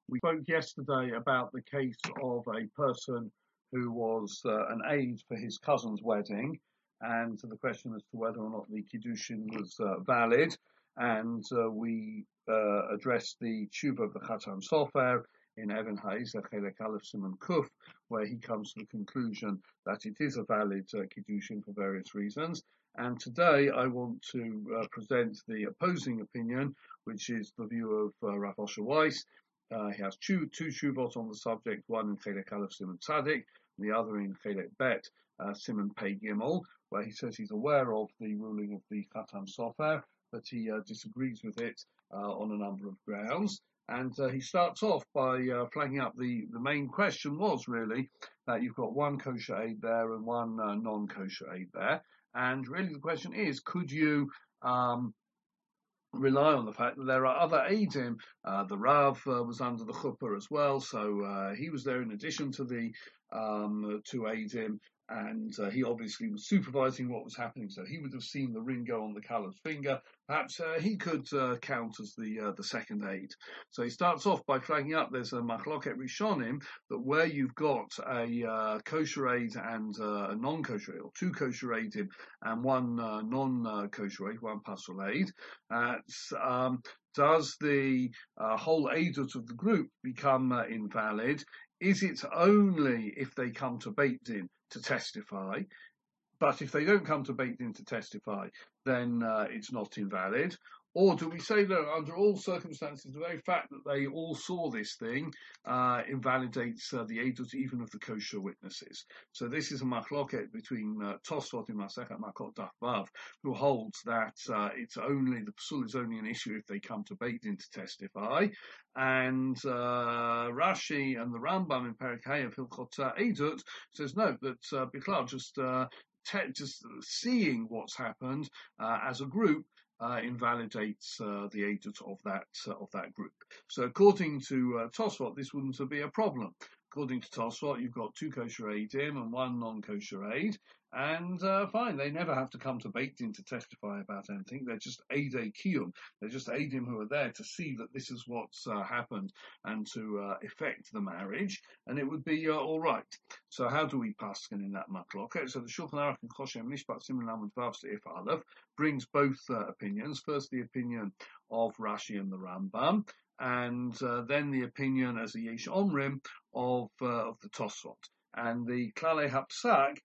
We spoke yesterday about the case of a person who was an aide for his cousin's wedding, and to the question as to whether or not the kiddushin was valid. And we addressed the tshuva of the Chatam Sofer in Even Ha'izah Chelek Aleph Siman Kuf, where he comes to the conclusion that it is a valid kiddushin for various reasons. And today I want to present the opposing opinion, which is the view of Rav Osher Weiss. He has two shuvot on the subject, one in Chelek Aleph Siman Tzadik, and the other in Chelek Bet Siman Pei Gimel, where he says he's aware of the ruling of the Chatam Sofer, but he disagrees with it on a number of grounds. And he starts off by flagging up the main question was really that you've got one kosher aid there and one non-kosher aid there. And really the question is, could you rely on the fact that there are other Eidim? The Rav was under the chuppah as well, so he was there in addition to the two Eidim, and he obviously was supervising what was happening, so he would have seen the ring go on the Kalef's finger. Perhaps he could count as the second aid. So he starts off by flagging up there's a machloket rishonim, that where you've got a kosher aid and a non-kosher aid, or two kosher aidim and one non-kosher aid, one pasul aid, does the whole aidut of the group become invalid? Is it only if they come to Beit Din to testify? But if they don't come to Beit Din to testify, then it's not invalid. Or do we say that under all circumstances, the very fact that they all saw this thing invalidates the edut even of the kosher witnesses? So this is a machloket between Tosfot in Masechet Makot Daf Vav, who holds that it's only the psul is only an issue if they come to Beit Din to testify, and Rashi and the Rambam in Perek Hay of Hilchot Edut says no, that Bichlal just seeing what's happened as a group invalidates the edut of that group. So according to Tosfot, this wouldn't be a problem. According to Tosfot, you've got two kosher eidim and one non-kosher aid, and fine, they never have to come to Beit Din to testify about anything. They're just eidei kiyum. They're just eidim who are there to see that this is what's happened and to effect the marriage, and it would be all right. So how do we paskin in that machloket? So the Shulchan Aruch and Choshen Mishpat Siman Lamed Vav Seif Aleph brings both opinions. First, the opinion of Rashi and the Rambam, and then the opinion as a Yesh Omrim of the Tosfot. And the Klalei Hapsak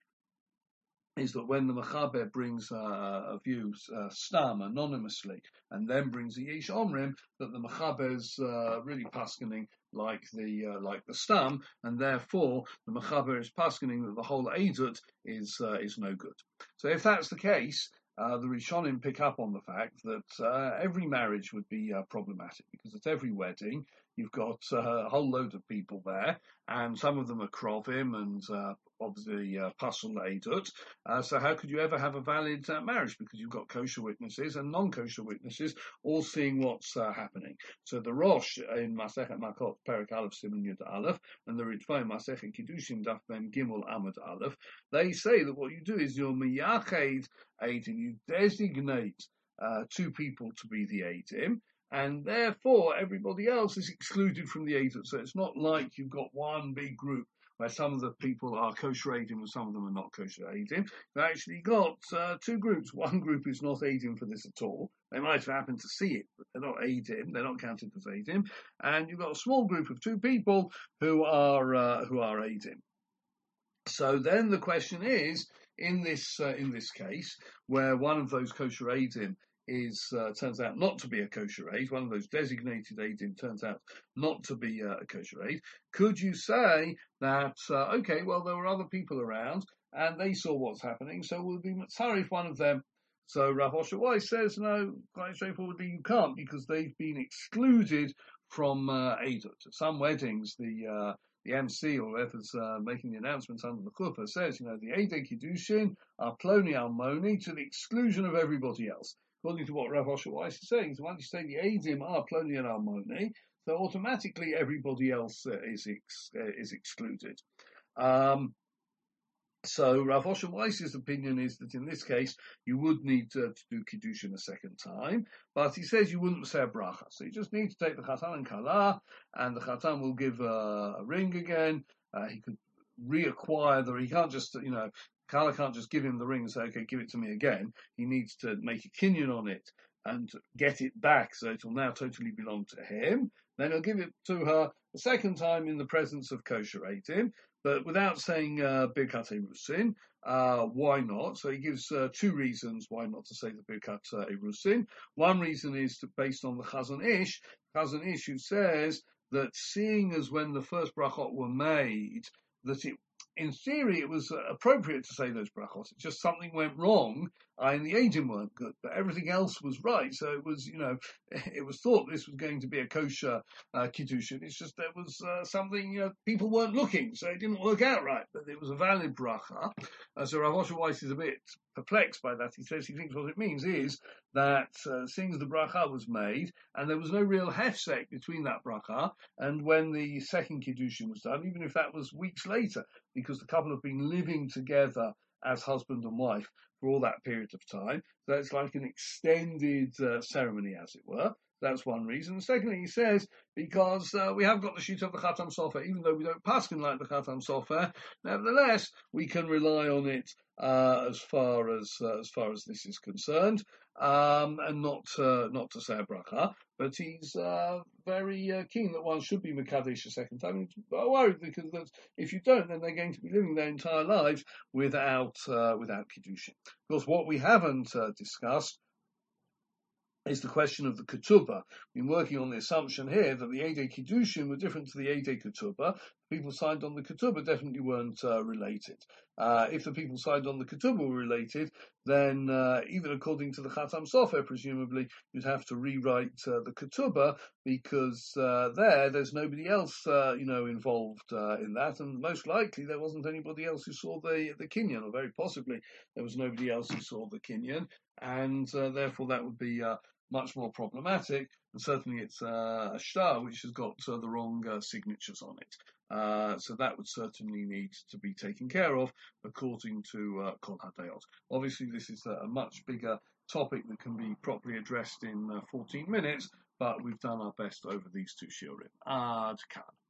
is that when the Mechaber brings a view stam anonymously, and then brings a Yesh Omrim, that the Mechaber's really paskening like the stam, and therefore the Mechaber is paskening that the whole edut is no good. So if that's the case, the Rishonim pick up on the fact that every marriage would be problematic, because at every wedding you've got a whole load of people there, and some of them are krovim and obviously pasul edut. So how could you ever have a valid marriage? Because you've got kosher witnesses and non-kosher witnesses all seeing what's happening. So the Rosh in Masechet Makot Perek Aleph Siman Yud Aleph and the Ritva in Masechet Kiddushin Daf Mem Gimel Amud Aleph, they say that what you do is you're miyached eidim, you designate two people to be the eidim, and therefore everybody else is excluded from the edut. So it's not like you've got one big group where some of the people are kosher eidim and some of them are not kosher eidim. You've actually got two groups. One group is not eidim for this at all. They might have happened to see it, but they're not eidim. They're not counted as eidim. And you've got a small group of two people who are eidim. So then the question is, in this case, where one of those kosher eidim turns out not to be a kosher aid, one of those designated aidim turns out not to be a kosher aid, could you say that, okay, well, there were other people around and they saw what's happening, so we'll be mitzarif one of them? So Rav Osher Weiss says, no, quite straightforwardly, you can't, because they've been excluded from Eidut. At some weddings, the MC or whoever's making the announcements under the chuppah says, the Eidei Kiddushin are Ploni Almoni to the exclusion of everybody else. According to what Rav Osher Weiss is saying, so once you say the Eidim are Ploni and Almoni, so automatically everybody else is excluded. So Rav Osher Weiss's opinion is that in this case you would need to do Kiddushin a second time, but he says you wouldn't say a bracha. So you just need to take the Chatan and Kala, and the Chatan will give a ring again. He could reacquire he can't just, Kala can't just give him the ring and say, okay, give it to me again. He needs to make a kinyan on it and get it back so it will now totally belong to him. Then he'll give it to her a second time in the presence of kosher eitim, but without saying Birkat Erusin. Why not? So he gives two reasons why not to say the Birkat Erusin. One reason is based on the Chazon Ish. Chazon Ish, who says that seeing as when the first brachot were made, that in theory it was appropriate to say those brachot. It's just something went wrong, and the aging weren't good, but everything else was right. So it was, it was thought this was going to be a kosher kiddushin. It's just there was something, people weren't looking, so it didn't work out right. But it was a valid bracha. So Rav Osher Weiss is a bit perplexed by that. He says he thinks what it means is that seeing as the bracha was made, and there was no real hefsek between that bracha and when the second kiddushin was done, even if that was weeks later, because the couple have been living together as husband and wife for all that period of time. So it's like an extended ceremony, as it were. That's one reason. Secondly, he says, because we have got the sheet of the Khatam Sofer, even though we don't paskin like the Khatam Sofer, nevertheless, we can rely on it as far as this is concerned, and not to say a bracha. But he's very keen that one should be Mekadesh a second time. He's worried because if you don't, then they're going to be living their entire lives without Kiddushin. Of course, what we haven't discussed is the question of the ketubah. We've been working on the assumption here that the Eidei Kiddushin were different to the Eidei Ketubah. People signed on the ketubah definitely weren't related. If the people signed on the ketubah were related, then even according to the Khatam Sofer, presumably, you'd have to rewrite the ketubah because there's nobody else, involved in that, and most likely there wasn't anybody else who saw the kinyan, or very possibly there was nobody else who saw the kinyan, and therefore that would be much more problematic, and certainly it's a shtar which has got the wrong signatures on it. So that would certainly need to be taken care of according to Kol HaDayot. Obviously, this is a much bigger topic that can be properly addressed in 14 minutes, but we've done our best over these two shiurim. Ad kan.